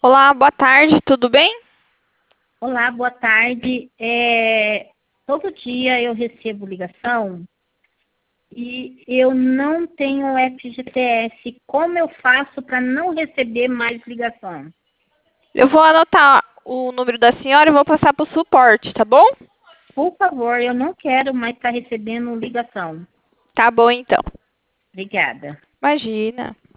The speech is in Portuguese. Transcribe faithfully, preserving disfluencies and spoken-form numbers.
Olá, boa tarde, tudo bem? Olá, boa tarde. É, todo dia eu recebo ligação e eu não tenho F G T S. Como eu faço para não receber mais ligação? Eu vou anotar o número da senhora e vou passar para o suporte, tá bom? Por favor, eu não quero mais estar recebendo ligação. Tá bom, então. Obrigada. Imagina.